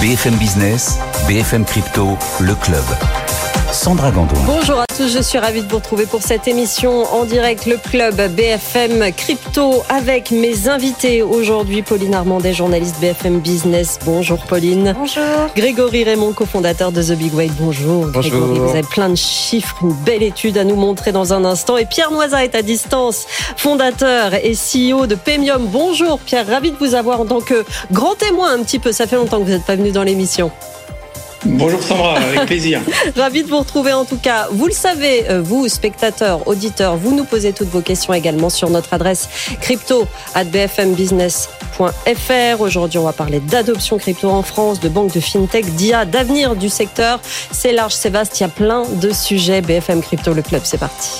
BFM Business, BFM Crypto, le club. Sandra Gandoin. Bonjour à tous, je suis ravie de vous retrouver pour cette émission en direct, le club BFM Crypto, avec mes invités aujourd'hui. Pauline Armandet, journaliste BFM Business. Bonjour Pauline. Bonjour. Grégory Raymond, cofondateur de The Big Whale. Bonjour. Bonjour. Grégory, vous avez plein de chiffres, une belle étude à nous montrer dans un instant. Et Pierre Noisa est à distance, fondateur et CEO de Paymium. Bonjour Pierre, ravi de vous avoir en tant que grand témoin un petit peu. Ça fait longtemps que vous n'êtes pas venu dans l'émission. Bonjour Sandra, avec plaisir. Ravi de vous retrouver en tout cas. Vous le savez, vous, spectateurs, auditeurs, vous nous posez toutes vos questions également sur notre adresse crypto@bfmbusiness.fr. Aujourd'hui, on va parler d'adoption crypto en France, de banques, de fintech, d'IA, d'avenir du secteur. C'est large, c'est vaste, il y a plein de sujets. BFM Crypto, le club, c'est parti.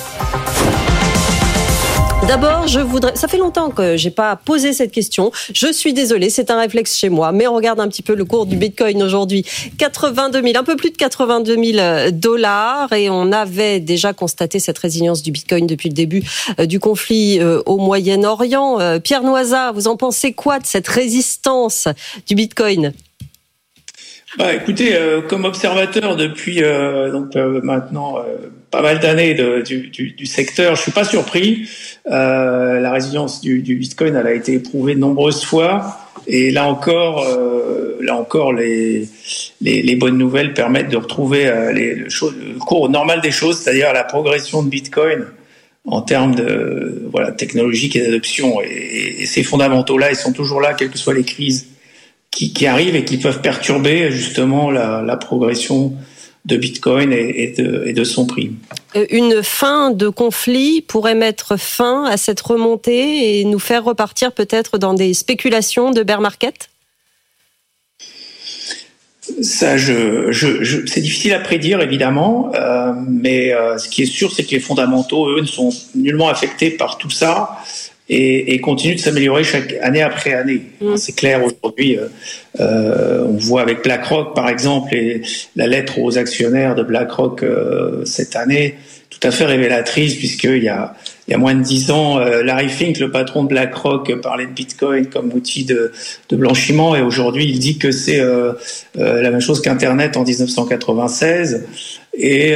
D'abord, ça fait longtemps que j'ai pas posé cette question. Je suis désolée, c'est un réflexe chez moi, mais on regarde un petit peu le cours du Bitcoin aujourd'hui. 82 000, un peu plus de 82 000 $, et on avait déjà constaté cette résilience du Bitcoin depuis le début du conflit au Moyen-Orient. Pierre Noisa, vous en pensez quoi de cette résistance du Bitcoin ? Écoutez, comme observateur depuis maintenant pas mal d'années du secteur, je suis pas surpris. La résilience du Bitcoin, elle a été éprouvée de nombreuses fois, et là encore, les bonnes nouvelles permettent de retrouver le cours normal des choses, c'est-à-dire la progression de Bitcoin en termes de technologique et d'adoption. Et ces fondamentaux-là, ils sont toujours là, quelles que soient les crises qui arrivent et qui peuvent perturber justement la progression de Bitcoin et de son prix. Une fin de conflit pourrait mettre fin à cette remontée et nous faire repartir peut-être dans des spéculations de bear market ? Ça, c'est difficile à prédire évidemment, mais ce qui est sûr, c'est que les fondamentaux, eux, ne sont nullement affectés par tout ça. Et continue de s'améliorer chaque année après année. C'est clair aujourd'hui. On voit avec BlackRock, par exemple, et la lettre aux actionnaires de BlackRock cette année, tout à fait révélatrice, puisqu'il y a moins de 10 ans, Larry Fink, le patron de BlackRock, parlait de Bitcoin comme outil de blanchiment, et aujourd'hui, il dit que c'est la même chose qu'Internet en 1996. Et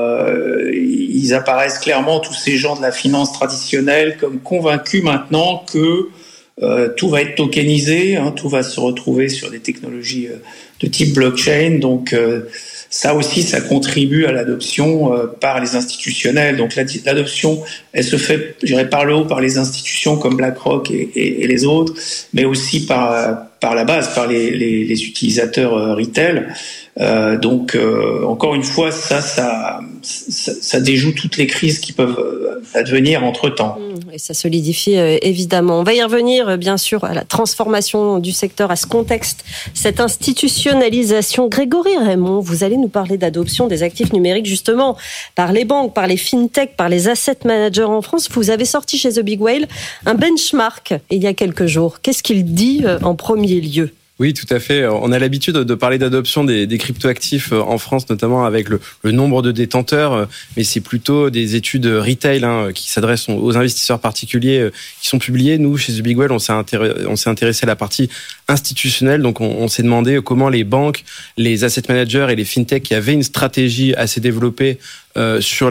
ils apparaissent clairement, tous ces gens de la finance traditionnelle, comme convaincus maintenant que tout va être tokenisé, tout va se retrouver sur des technologies de type blockchain. Donc ça aussi, ça contribue à l'adoption par les institutionnels. Donc l'adoption, elle se fait, je dirais, par le haut, par les institutions comme BlackRock et les autres, mais aussi par la base, par les utilisateurs retail. Donc encore une fois, ça déjoue toutes les crises qui peuvent advenir entre-temps. Et ça solidifie évidemment. On va y revenir bien sûr à la transformation du secteur, à ce contexte, cette institutionnalisation. Grégory Raymond, vous allez nous parler d'adoption des actifs numériques justement par les banques, par les fintech, par les asset managers en France. Vous avez sorti chez The Big Whale un benchmark il y a quelques jours. Qu'est-ce qu'il dit en premier lieu ? Oui, tout à fait. On a l'habitude de parler d'adoption des cryptoactifs en France, notamment avec le nombre de détenteurs, mais c'est plutôt des études retail qui s'adressent aux investisseurs particuliers qui sont publiées. Nous, chez The Big Whale, on s'est intéressé à la partie institutionnelle, donc on s'est demandé comment les banques, les asset managers et les fintechs qui avaient une stratégie assez développée sur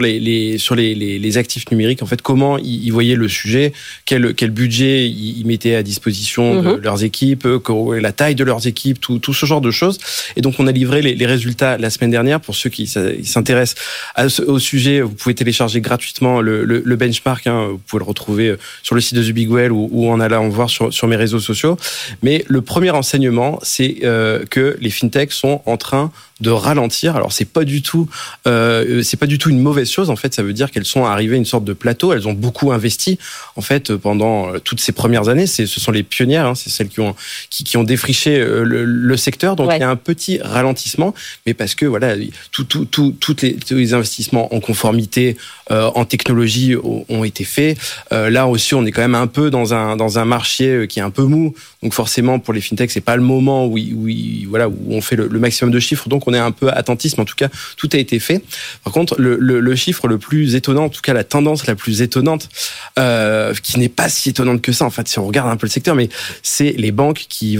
les actifs numériques, en fait, comment ils voyaient le sujet, quel budget ils mettaient à disposition de leurs équipes, la taille de leurs équipes, tout ce genre de choses. Et donc on a livré les résultats la semaine dernière. Pour ceux qui s'intéressent au sujet, vous pouvez télécharger gratuitement le benchmark. Vous pouvez le retrouver sur le site de The Big Whale ou en allant voir sur mes réseaux sociaux. Mais le premier enseignement, c'est que les fintechs sont en train de ralentir. Alors c'est pas du tout une mauvaise chose. En fait, ça veut dire qu'elles sont arrivées à une sorte de plateau. Elles ont beaucoup investi en fait pendant toutes ces premières années. Ce sont les pionnières, c'est celles qui ont défriché le secteur. Donc il y a un petit ralentissement, mais parce que voilà, tous les investissements en conformité, en technologie ont été faits. Là aussi, on est quand même un peu dans un marché qui est un peu mou. Donc forcément, pour les fintechs, c'est pas le moment où on fait le maximum de chiffres. Donc on est un peu attentiste, mais en tout cas, tout a été fait. Par contre, le chiffre le plus étonnant, en tout cas la tendance la plus étonnante, qui n'est pas si étonnante que ça, en fait, si on regarde un peu le secteur, mais c'est les banques qui vont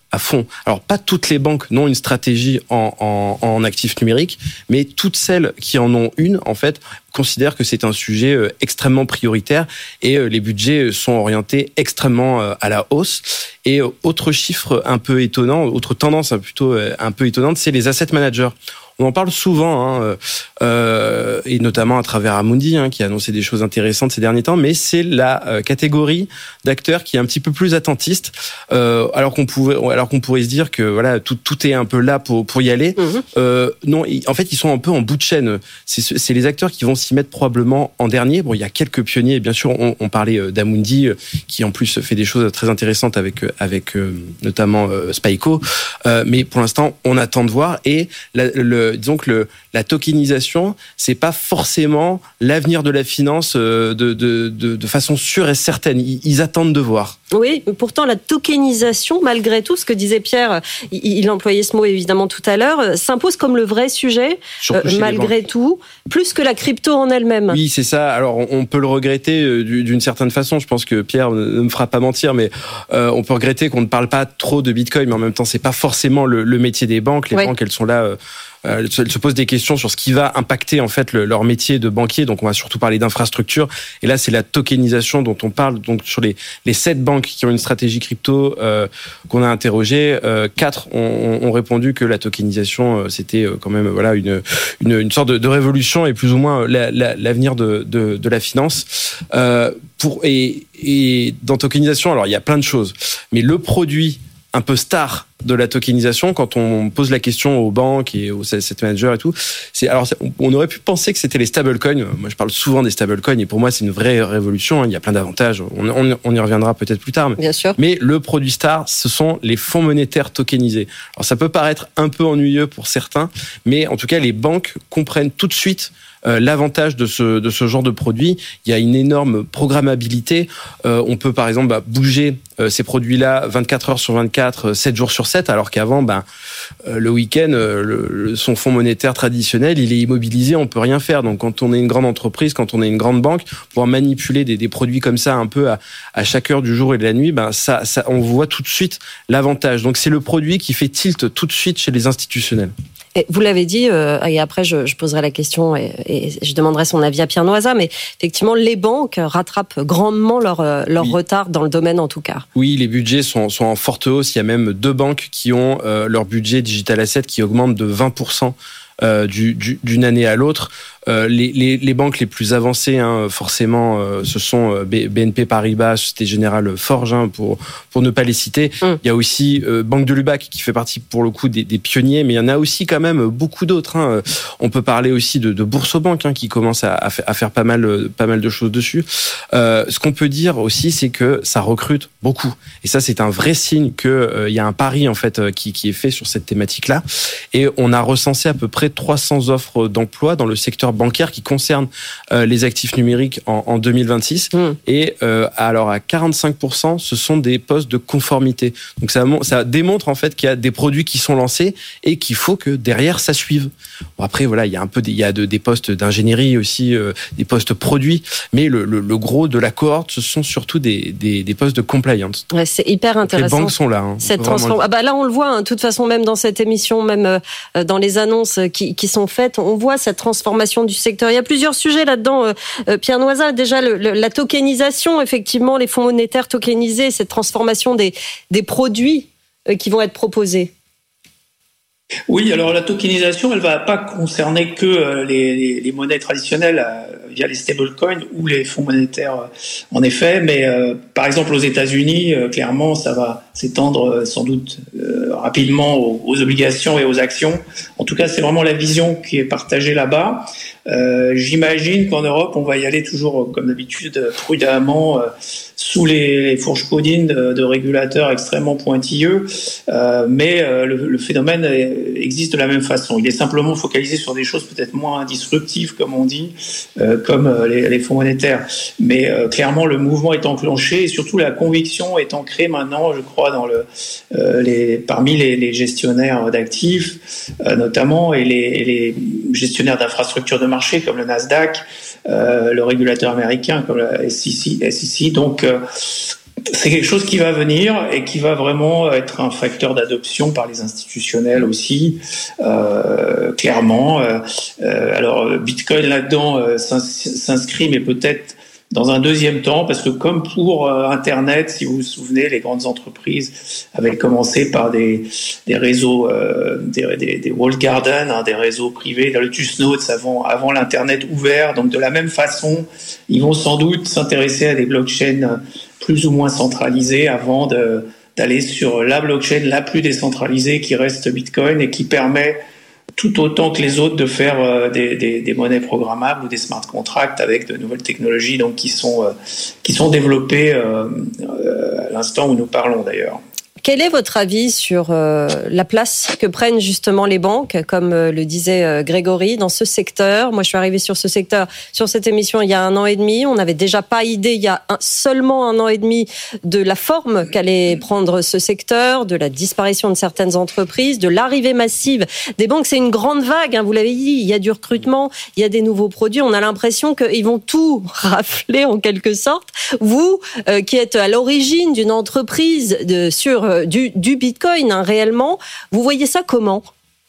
à fond. Alors, pas toutes les banques n'ont une stratégie en actifs numériques, mais toutes celles qui en ont une, en fait, considèrent que c'est un sujet extrêmement prioritaire et les budgets sont orientés extrêmement à la hausse. Et autre chiffre un peu étonnant, autre tendance plutôt un peu étonnante, c'est les asset managers. On en parle souvent, et notamment à travers Amundi, qui a annoncé des choses intéressantes ces derniers temps, mais c'est la catégorie d'acteurs qui est un petit peu plus attentiste, alors qu'on pourrait se dire que voilà tout est un peu là pour y aller. Non, en fait, ils sont un peu en bout de chaîne. C'est les acteurs qui vont s'y mettre probablement en dernier. Bon, il y a quelques pionniers, bien sûr. On parlait d'Amundi, qui en plus fait des choses très intéressantes avec notamment Spyco, mais pour l'instant, on attend de voir. Et disons que la tokenisation, c'est pas forcément l'avenir de la finance de façon sûre et certaine. Ils attendent de voir. Oui, pourtant la tokenisation, malgré tout, ce que disait Pierre, il employait ce mot évidemment tout à l'heure, s'impose comme le vrai sujet, malgré tout, plus que la crypto en elle-même. Oui, c'est ça. Alors on peut le regretter d'une certaine façon. Je pense que Pierre ne me fera pas mentir, mais on peut regretter qu'on ne parle pas trop de Bitcoin, mais en même temps, c'est pas forcément le métier des banques. Les banques, elles sont là. Elles se posent des questions sur ce qui va impacter en fait leur métier de banquier. Donc on va surtout parler d'infrastructure. Et là, c'est la tokenisation dont on parle. Donc sur les 7 banques qui ont une stratégie crypto qu'on a interrogées, 4 ont répondu que la tokenisation c'était quand même voilà une sorte de révolution et plus ou moins l'avenir de la finance. Et dans tokenisation, alors il y a plein de choses, mais le produit un peu star de la tokenisation, quand on pose la question aux banques et aux asset managers et tout, on aurait pu penser que c'était les stablecoins. Moi, je parle souvent des stablecoins et pour moi, c'est une vraie révolution. Il y a plein d'avantages. On y reviendra peut-être plus tard. Bien sûr. Mais le produit star, ce sont les fonds monétaires tokenisés. Alors, ça peut paraître un peu ennuyeux pour certains, mais en tout cas, les banques comprennent tout de suite l'avantage de ce genre de produit. Il y a une énorme programmabilité. On peut par exemple bouger ces produits-là 24 heures sur 24, 7 jours sur 7, alors qu'avant, le week-end, son fonds monétaire traditionnel, il est immobilisé, on peut rien faire. Donc quand on est une grande entreprise, quand on est une grande banque, pouvoir manipuler des produits comme ça un peu à chaque heure du jour et de la nuit, ça on voit tout de suite l'avantage. Donc c'est le produit qui fait tilt tout de suite chez les institutionnels. Et vous l'avez dit, et après je poserai la question et je demanderai son avis à Pierre Noisa, mais effectivement les banques rattrapent grandement leur retard dans le domaine en tout cas. Oui, les budgets sont en forte hausse. Il y a même 2 banques qui ont leur budget digital asset qui augmente de 20% d'une année à l'autre. Les banques les plus avancées, forcément, ce sont BNP Paribas, Société Générale, Forge, pour ne pas les citer. Il y a aussi Banque de Lubac qui fait partie pour le coup des pionniers, mais il y en a aussi quand même beaucoup d'autres. On peut parler aussi de Boursorama qui commence à faire pas mal de choses dessus. Ce qu'on peut dire aussi, c'est que ça recrute beaucoup, et ça c'est un vrai signe que il y a un pari en fait qui est fait sur cette thématique-là. Et on a recensé à peu près 300 offres d'emploi dans le secteur bancaire qui concerne les actifs numériques en 2026. Et alors à 45%, ce sont des postes de conformité. Donc ça démontre en fait qu'il y a des produits qui sont lancés et qu'il faut que derrière ça suive. Bon, après voilà, il y a des postes d'ingénierie aussi, des postes produits, mais le gros de la cohorte, ce sont surtout des postes de compliance. Ouais, c'est hyper intéressant. Donc les banques sont là. Cette transformation. Là on le voit. De toute façon, même dans cette émission, même dans les annonces qui sont faites, on voit cette transformation du secteur. Il y a plusieurs sujets là-dedans. Pierre Noisa, déjà la tokenisation, effectivement, les fonds monétaires tokenisés, cette transformation des produits qui vont être proposés. Oui, alors la tokenisation, elle va pas concerner que les monnaies traditionnelles via les stablecoins ou les fonds monétaires, en effet. Mais par exemple aux États-Unis, clairement, ça va s'étendre sans doute rapidement aux obligations et aux actions. En tout cas, c'est vraiment la vision qui est partagée là-bas. J'imagine qu'en Europe, on va y aller toujours, comme d'habitude, prudemment, sous les fourches codines de régulateurs extrêmement pointilleux. Mais le phénomène existe de la même façon. Il est simplement focalisé sur des choses peut-être moins disruptives, comme on dit, comme les fonds monétaires. Mais clairement, le mouvement est enclenché et surtout la conviction est ancrée maintenant, je crois, parmi les gestionnaires d'actifs, notamment, et les gestionnaires d'infrastructures de marché comme le Nasdaq, le régulateur américain comme la SEC. Donc, c'est quelque chose qui va venir et qui va vraiment être un facteur d'adoption par les institutionnels aussi, clairement. Alors Bitcoin là-dedans s'inscrit, mais peut-être dans un deuxième temps, parce que comme pour Internet, si vous vous souvenez, les grandes entreprises avaient commencé par des réseaux, des walled gardens, des réseaux privés, le Tusnotes avant l'Internet ouvert. Donc de la même façon, ils vont sans doute s'intéresser à des blockchains plus ou moins centralisées avant d'aller sur la blockchain la plus décentralisée qui reste Bitcoin et qui permet tout autant que les autres de faire des monnaies programmables ou des smart contracts avec de nouvelles technologies donc qui sont développées à l'instant où nous parlons d'ailleurs. Quel est votre avis sur la place que prennent justement les banques, comme le disait Grégory, dans ce secteur? Moi, je suis arrivée sur ce secteur, sur cette émission, il y a 1 an et demi. On n'avait déjà pas idée, il y a seulement 1 an et demi, de la forme qu'allait prendre ce secteur, de la disparition de certaines entreprises, de l'arrivée massive des banques. C'est une grande vague, hein, vous l'avez dit. Il y a du recrutement, il y a des nouveaux produits. On a l'impression qu'ils vont tout rafler en quelque sorte. Vous, qui êtes à l'origine d'une entreprise sur du Bitcoin, hein, réellement, vous voyez ça comment ?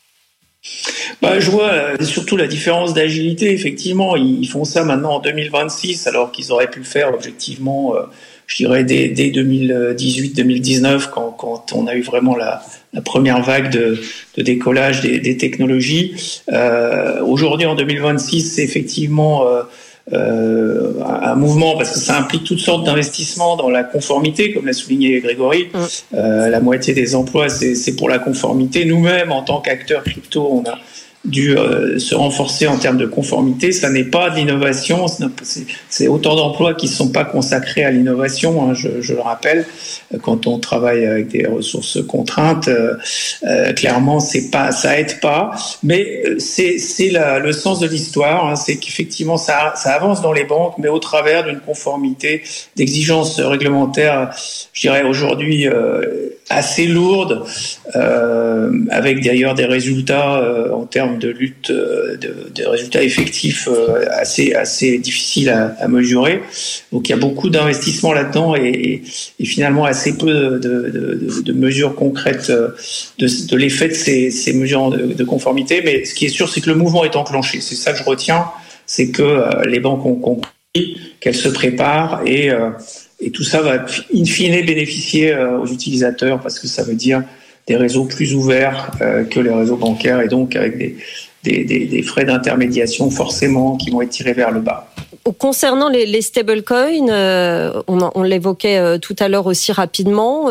Je vois surtout la différence d'agilité. Effectivement, ils font ça maintenant en 2026, alors qu'ils auraient pu le faire objectivement, je dirais, dès 2018-2019, quand on a eu vraiment la première vague de décollage des technologies. Aujourd'hui, en 2026, c'est effectivement un mouvement, parce que ça implique toutes sortes d'investissements dans la conformité, comme l'a souligné Grégory. La moitié des emplois, c'est pour la conformité. Nous-mêmes, en tant qu'acteurs crypto, on a dû se renforcer en termes de conformité. Ça n'est pas de l'innovation, c'est autant d'emplois qui ne sont pas consacrés à l'innovation, hein, je le rappelle. Quand on travaille avec des ressources contraintes, clairement, ça aide pas. Mais c'est le sens de l'histoire, hein, c'est qu'effectivement ça avance dans les banques, mais au travers d'une conformité, d'exigences réglementaires, je dirais aujourd'hui assez lourdes, avec d'ailleurs des résultats en termes de lutte, de résultats effectifs assez difficiles à mesurer. Donc il y a beaucoup d'investissements là-dedans et finalement assez peu de mesures concrètes de l'effet de ces mesures de conformité. Mais ce qui est sûr, c'est que le mouvement est enclenché. C'est ça que je retiens, c'est que les banques ont compris qu'elles se préparent et tout ça va in fine bénéficier aux utilisateurs, parce que ça veut dire des réseaux plus ouverts que les réseaux bancaires, et donc avec des frais d'intermédiation forcément qui vont être tirés vers le bas. Concernant les stablecoins, on l'évoquait tout à l'heure aussi rapidement,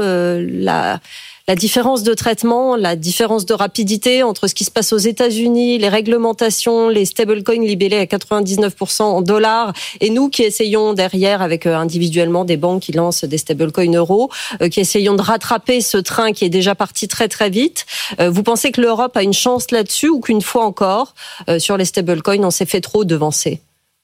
la différence de traitement, la différence de rapidité entre ce qui se passe aux États-Unis, les réglementations, les stablecoins libellés à 99% en dollars, et nous qui essayons derrière avec individuellement des banques qui lancent des stablecoins euros, qui essayons de rattraper ce train qui est déjà parti très très vite. Vous pensez que l'Europe a une chance là-dessus, ou qu'une fois encore, sur les stablecoins, on s'est fait trop devancer ?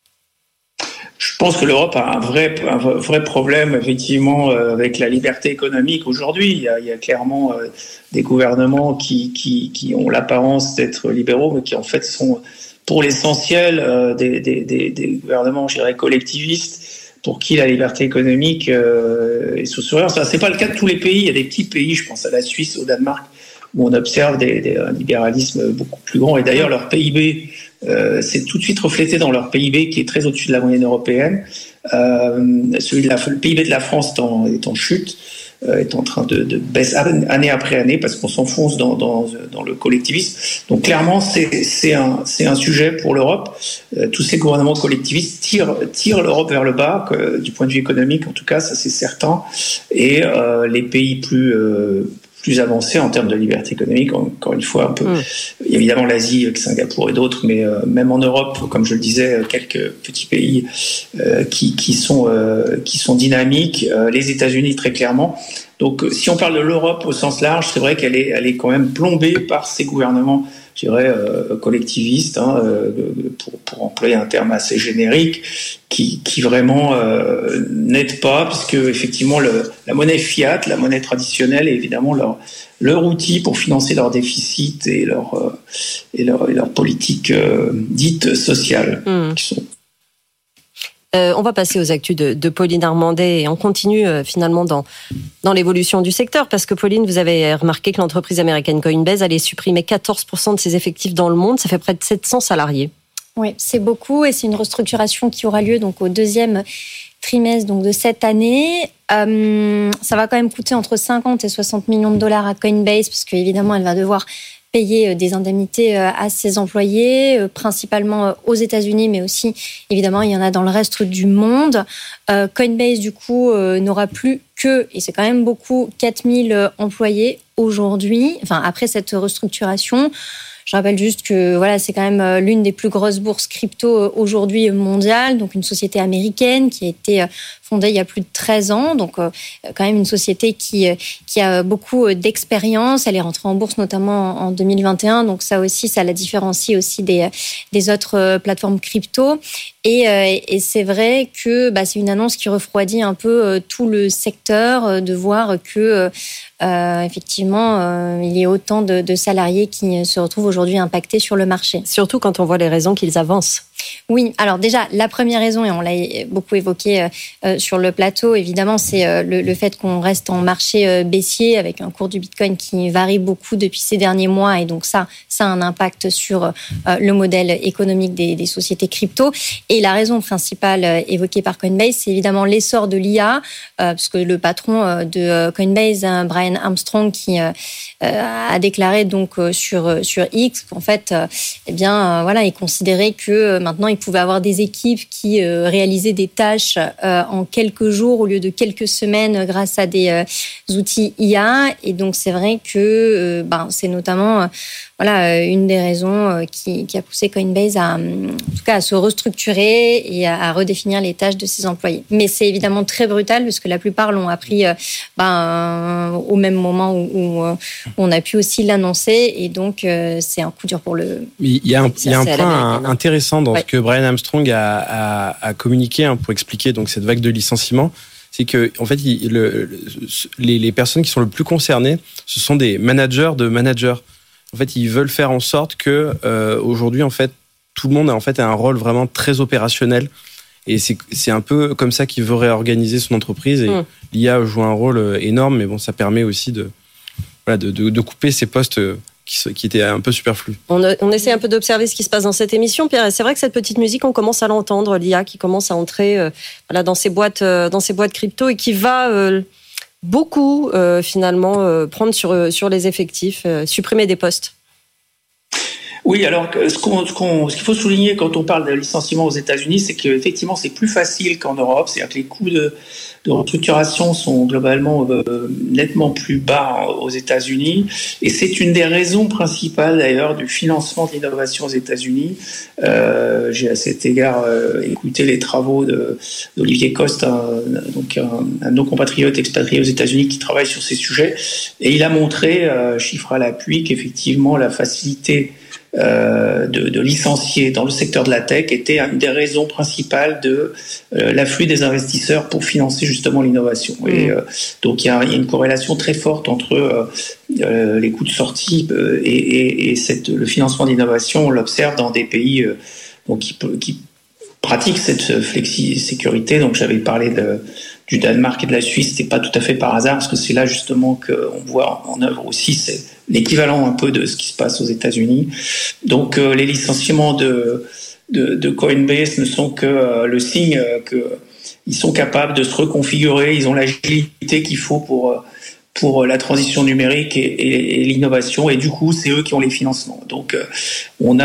Je pense que l'Europe a un vrai problème, effectivement, avec la liberté économique aujourd'hui. Il y a clairement des gouvernements qui ont l'apparence d'être libéraux, mais qui en fait sont, pour l'essentiel, des gouvernements, je dirais, collectivistes, pour qui la liberté économique est sous surveillance. Ça, c'est pas le cas de tous les pays. Il y a des petits pays, je pense à la Suisse, au Danemark, où on observe un libéralisme beaucoup plus grand. Et d'ailleurs, leur PIB, c'est tout de suite reflété dans leur PIB qui est très au-dessus de la moyenne européenne. Le PIB de la France est en chute, est en train de baisse année après année, parce qu'on s'enfonce dans le collectivisme. Donc clairement, c'est un sujet pour l'Europe. Tous ces gouvernements collectivistes tirent l'Europe vers le bas, du point de vue économique en tout cas, ça c'est certain. Et les pays plus avancés en termes de liberté économique, encore une fois, un peu. Il y a évidemment l'Asie avec Singapour et d'autres, mais même en Europe, comme je le disais, quelques petits pays qui sont dynamiques, les États-Unis très clairement. Donc si on parle de l'Europe au sens large, c'est vrai qu'elle est quand même plombée par ces gouvernements, je dirais, collectivistes, hein, pour employer un terme assez générique, qui vraiment n'aident pas, puisque effectivement la monnaie fiat, la monnaie traditionnelle, est évidemment leur outil pour financer leurs déficits et leur politique dite sociale. On va passer aux actus de Pauline Armandet et on continue finalement dans l'évolution du secteur parce que Pauline, vous avez remarqué que l'entreprise américaine Coinbase allait supprimer 14% de ses effectifs dans le monde. Ça fait près de 700 salariés. Oui, c'est beaucoup et c'est une restructuration qui aura lieu donc au deuxième trimestre donc de cette année. Ça va quand même coûter entre 50 et 60 millions de dollars à Coinbase parce qu'évidemment, elle va devoir payer des indemnités à ses employés, principalement aux États-Unis, mais aussi, évidemment, il y en a dans le reste du monde. Coinbase, du coup, n'aura plus que, et c'est quand même beaucoup, 4000 employés aujourd'hui, enfin, après cette restructuration. Je rappelle juste que voilà, c'est quand même l'une des plus grosses bourses crypto aujourd'hui mondiales, donc une société américaine qui a été fondée il y a plus de 13 ans, donc quand même une société qui a beaucoup d'expérience. Elle est rentrée en bourse notamment en 2021, donc ça aussi, ça la différencie aussi des autres plateformes crypto. Et c'est vrai que c'est une annonce qui refroidit un peu tout le secteur de voir que effectivement, il y a autant de salariés qui se retrouvent aujourd'hui impactés sur le marché. Surtout quand on voit les raisons qu'ils avancent. Oui, alors déjà, la première raison, et on l'a beaucoup évoqué sur le plateau, évidemment, c'est le fait qu'on reste en marché baissier avec un cours du Bitcoin qui varie beaucoup depuis ces derniers mois. Et donc ça a un impact sur le modèle économique des sociétés crypto. Et la raison principale évoquée par Coinbase, c'est évidemment l'essor de l'IA, parce que le patron de Coinbase, Brian Armstrong, qui a déclaré donc sur X qu'en fait, il considérait que maintenant, il pouvait avoir des équipes qui réalisaient des tâches en quelques jours au lieu de quelques semaines grâce à des outils IA. Et donc, c'est vrai que c'est notamment une des raisons qui a poussé Coinbase en tout cas à se restructurer et à redéfinir les tâches de ses employés. Mais c'est évidemment très brutal parce que la plupart l'ont appris au même moment où on a pu aussi l'annoncer. Et donc, c'est un coup dur pour le... Il y a un point intéressant dans ce que Brian Armstrong a communiqué pour expliquer donc cette vague de licenciements. C'est que en fait, les personnes qui sont le plus concernées, ce sont des managers de managers. En fait, ils veulent faire en sorte que aujourd'hui, en fait, tout le monde a un rôle vraiment très opérationnel. Et c'est un peu comme ça qu'il veut réorganiser son entreprise. Et l'IA joue un rôle énorme, mais bon, ça permet aussi de couper ces postes qui étaient un peu superflus. On essaie un peu d'observer ce qui se passe dans cette émission, Pierre. C'est vrai que cette petite musique, on commence à l'entendre, l'IA qui commence à entrer dans ces boîtes crypto et qui va beaucoup finalement prendre sur les effectifs, supprimer des postes. Oui, alors ce qu'il faut souligner quand on parle de licenciement aux États-Unis, c'est qu'effectivement c'est plus facile qu'en Europe, c'est-à-dire que les coûts de restructuration sont globalement nettement plus bas aux États-Unis, et c'est une des raisons principales d'ailleurs du financement de l'innovation aux États-Unis. J'ai à cet égard écouté les travaux d'Olivier Coste, un de nos compatriotes expatriés aux États-Unis qui travaille sur ces sujets, et il a montré, chiffre à l'appui, qu'effectivement la facilité de licencier dans le secteur de la tech était une des raisons principales de l'afflux des investisseurs pour financer justement l'innovation. Et donc il y a une corrélation très forte entre les coûts de sortie et le financement d'innovation. On l'observe dans des pays qui pratiquent cette flexi-sécurité. Donc j'avais parlé du Danemark et de la Suisse, c'était pas tout à fait par hasard, parce que c'est là justement qu'on voit en œuvre aussi, c'est l'équivalent un peu de ce qui se passe aux États-Unis. Donc les licenciements de Coinbase ne sont que le signe qu'ils sont capables de se reconfigurer, ils ont l'agilité qu'il faut pour la transition numérique et l'innovation, et du coup c'est eux qui ont les financements. Donc on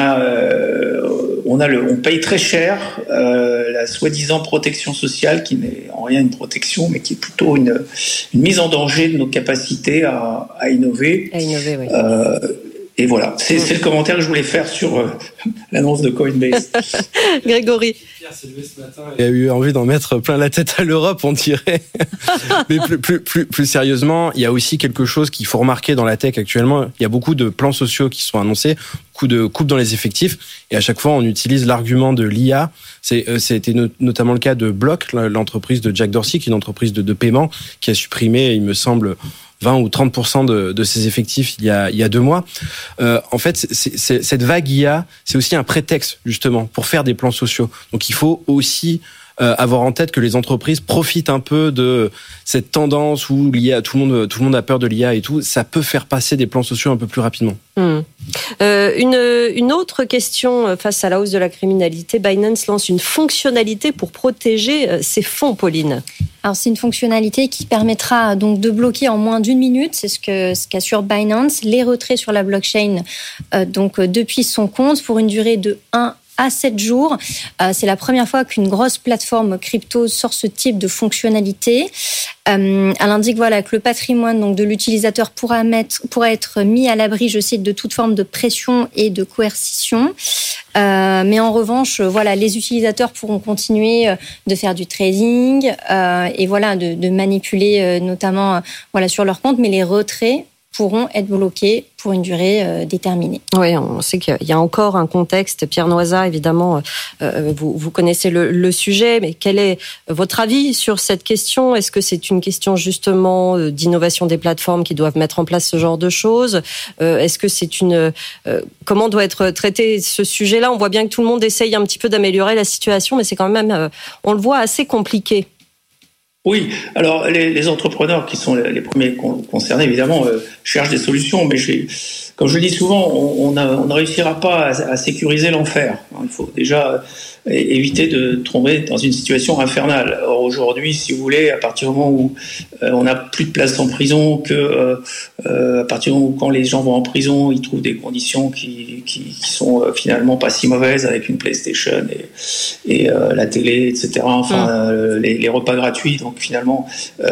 paye très cher la soi-disant protection sociale, qui n'est en rien une protection, mais qui est plutôt une mise en danger de nos capacités à innover. À innover, oui. Et voilà, c'est le commentaire que je voulais faire sur l'annonce de Coinbase. Grégory. Pierre s'est levé ce matin. Il a eu envie d'en mettre plein la tête à l'Europe, on dirait. Mais plus sérieusement, il y a aussi quelque chose qu'il faut remarquer dans la tech actuellement. Il y a beaucoup de plans sociaux qui sont annoncés, beaucoup de coupes dans les effectifs, et à chaque fois on utilise l'argument de l'IA. C'était notamment le cas de Block, l'entreprise de Jack Dorsey, qui est une entreprise de paiement, qui a supprimé, il me semble, 20 ou 30% de ses effectifs il y a 2 mois. En fait, cette vague IA, c'est aussi un prétexte justement pour faire des plans sociaux. Donc il faut aussi avoir en tête que les entreprises profitent un peu de cette tendance où l'IA, tout le monde a peur de l'IA et tout. Ça peut faire passer des plans sociaux un peu plus rapidement. Une autre question face à la hausse de la criminalité. Binance lance une fonctionnalité pour protéger ses fonds, Pauline. Alors, c'est une fonctionnalité qui permettra donc de bloquer en moins d'1 minute, c'est ce qu'assure Binance, les retraits sur la blockchain donc depuis son compte pour une durée de 1 à 7 jours. C'est la première fois qu'une grosse plateforme crypto sort ce type de fonctionnalité. Elle indique que le patrimoine donc de l'utilisateur pourra être mis à l'abri, je cite, de toute forme de pression et de coercition. Mais en revanche, les utilisateurs pourront continuer de faire du trading et de manipuler notamment sur leur compte, mais les retraits pourront être bloqués pour une durée déterminée. Oui, on sait qu'il y a encore un contexte. Pierre Noisa, évidemment, vous connaissez le sujet, mais quel est votre avis sur cette question ? Est-ce que c'est une question justement d'innovation des plateformes qui doivent mettre en place ce genre de choses ? Est-ce que c'est comment doit être traité ce sujet-là ? On voit bien que tout le monde essaye un petit peu d'améliorer la situation, mais c'est quand même, on le voit, assez compliqué. Oui, alors les entrepreneurs qui sont les premiers concernés, évidemment, cherchent des solutions, mais comme je le dis souvent, on ne réussira pas à sécuriser l'enfer. Il faut déjà éviter de tomber dans une situation infernale. Or aujourd'hui, si vous voulez, à partir du moment où on n'a plus de place en prison, à partir du moment où quand les gens vont en prison, ils trouvent des conditions qui sont finalement pas si mauvaises, avec une PlayStation et la télé, etc. Enfin, les repas gratuits. Donc finalement,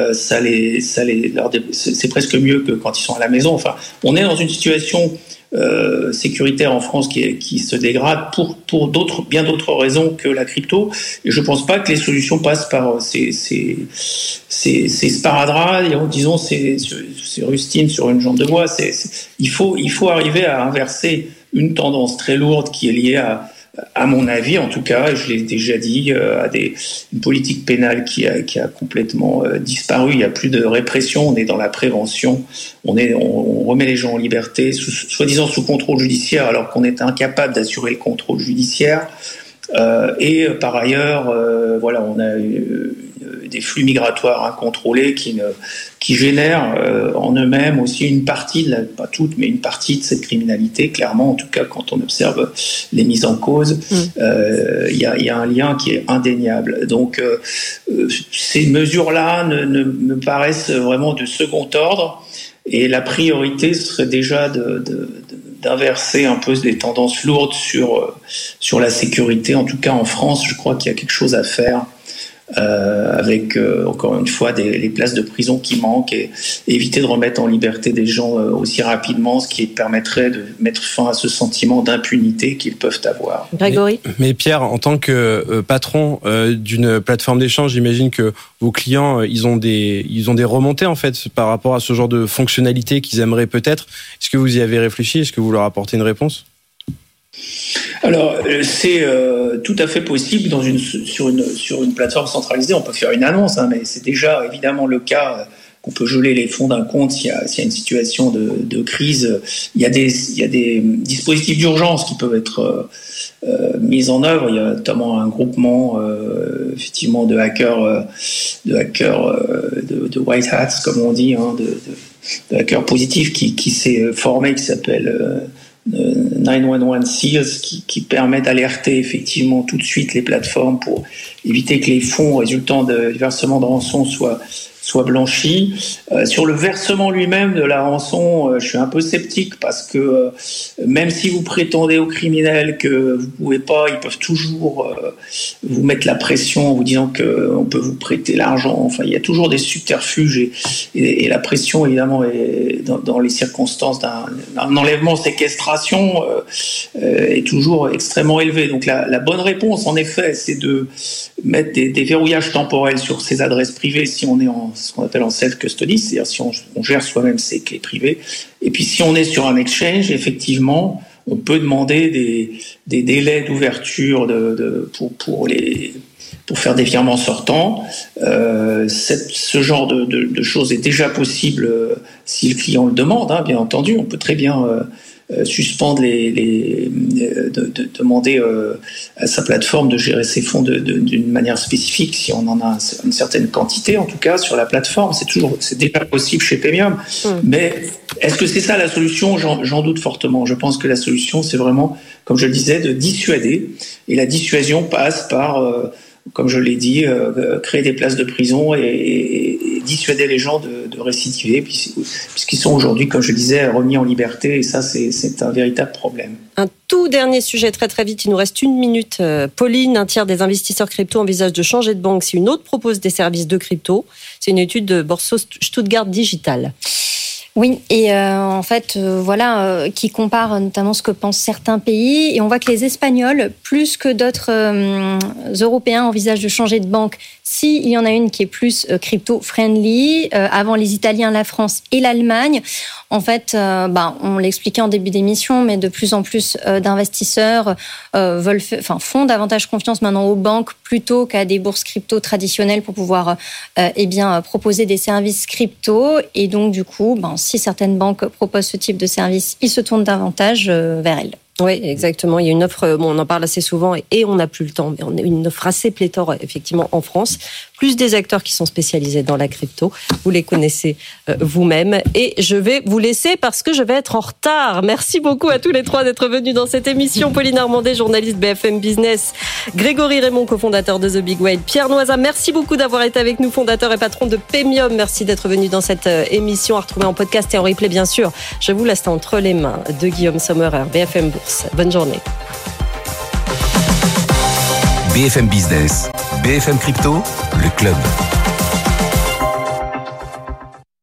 c'est presque mieux que quand ils sont à la maison. Enfin, on est dans une situation sécuritaire en France qui se dégrade pour bien d'autres raisons que la crypto. Et je pense pas que les solutions passent par ces sparadraps, disons ces rustines sur une jambe de bois. Il faut arriver à inverser une tendance très lourde qui est liée à mon avis, en tout cas, je l'ai déjà dit, une politique pénale qui a complètement disparu. Il n'y a plus de répression, on est dans la prévention. On remet les gens en liberté, soi-disant sous contrôle judiciaire, alors qu'on est incapable d'assurer le contrôle judiciaire. Et par ailleurs, on a des flux migratoires incontrôlés qui génèrent en eux-mêmes aussi une partie, pas toute, mais une partie de cette criminalité. Clairement, en tout cas, quand on observe les mises en cause, il y a un lien qui est indéniable. Donc, ces mesures-là me paraissent vraiment de second ordre. Et la priorité serait déjà d'inverser un peu des tendances lourdes sur la sécurité. En tout cas, en France, je crois qu'il y a quelque chose à faire avec, encore une fois, les places de prison qui manquent et éviter de remettre en liberté des gens aussi rapidement, ce qui permettrait de mettre fin à ce sentiment d'impunité qu'ils peuvent avoir. Grégory ? Mais Pierre, en tant que patron d'une plateforme d'échange, j'imagine que vos clients, ils ont des remontées en fait par rapport à ce genre de fonctionnalités qu'ils aimeraient peut-être. Est-ce que vous y avez réfléchi ? Est-ce que vous leur apportez une réponse ? Alors, c'est tout à fait possible sur une plateforme centralisée. On peut faire une annonce, mais c'est déjà évidemment le cas qu'on peut geler les fonds d'un compte s'il y a une situation de crise. Il y a des dispositifs d'urgence qui peuvent être mis en œuvre. Il y a notamment un groupement effectivement de hackers, de white hats comme on dit, de hackers positifs qui s'est formé, qui s'appelle 911 Seals, qui permet d'alerter effectivement tout de suite les plateformes pour éviter que les fonds résultant du versement de rançon soient blanchis. Sur le versement lui-même de la rançon, je suis un peu sceptique parce que même si vous prétendez aux criminels que vous pouvez pas, ils peuvent toujours vous mettre la pression en vous disant qu'on peut vous prêter l'argent. Enfin, il y a toujours des subterfuges et la pression, évidemment, est dans les circonstances d'un enlèvement, séquestration, est toujours extrêmement élevée. Donc la bonne réponse, en effet, c'est de mettre des verrouillages temporels sur ces adresses privées si on est en ce qu'on appelle en self-custody, c'est-à-dire si on gère soi-même ses clés privées. Et puis si on est sur un exchange, effectivement, on peut demander des délais d'ouverture pour faire des virements sortants. Ce genre de choses est déjà possible si le client le demande, bien entendu. On peut très bien suspendre demander à sa plateforme de gérer ses fonds d'une manière spécifique si on en a une certaine quantité, en tout cas sur la plateforme. C'est déjà possible chez Premium. Mais est-ce que c'est ça la solution ? J'en doute fortement. Je pense que la solution, c'est vraiment, comme je le disais, de dissuader. Et la dissuasion passe par, comme je l'ai dit, créer des places de prison et dissuader les gens de récidiver, puisqu'ils sont aujourd'hui, comme je le disais, remis en liberté. Et ça, c'est un véritable problème. Un tout dernier sujet, très très vite, il nous reste 1 minute. Pauline, un tiers des investisseurs crypto envisagent de changer de banque si une autre propose des services de crypto. C'est une étude de Borso Stuttgart Digital. Oui, et en fait, qui compare notamment ce que pensent certains pays. Et on voit que les Espagnols, plus que d'autres Européens, envisagent de changer de banque s'il y en a une qui est plus crypto-friendly. Avant les Italiens, la France et l'Allemagne. En fait, on l'expliquait en début d'émission, mais de plus en plus d'investisseurs font davantage confiance maintenant aux banques plutôt qu'à des bourses crypto traditionnelles pour pouvoir proposer des services crypto. Et donc, du coup, si certaines banques proposent ce type de service, ils se tournent davantage vers elles. Oui, exactement. Il y a une offre, on en parle assez souvent et on n'a plus le temps, mais on a une offre assez pléthore, effectivement, en France. Plus des acteurs qui sont spécialisés dans la crypto. Vous les connaissez vous-même. Et je vais vous laisser parce que je vais être en retard. Merci beaucoup à tous les trois d'être venus dans cette émission. Pauline Armandet, journaliste BFM Business. Grégory Raymond, cofondateur de The Big Whale. Pierre Noisa, merci beaucoup d'avoir été avec nous, fondateur et patron de Premium. Merci d'être venu dans cette émission à retrouver en podcast et en replay, bien sûr. Je vous laisse entre les mains de Guillaume Sommerer, BFM Bourse. Bonne journée. BFM Business, BFM Crypto, le club.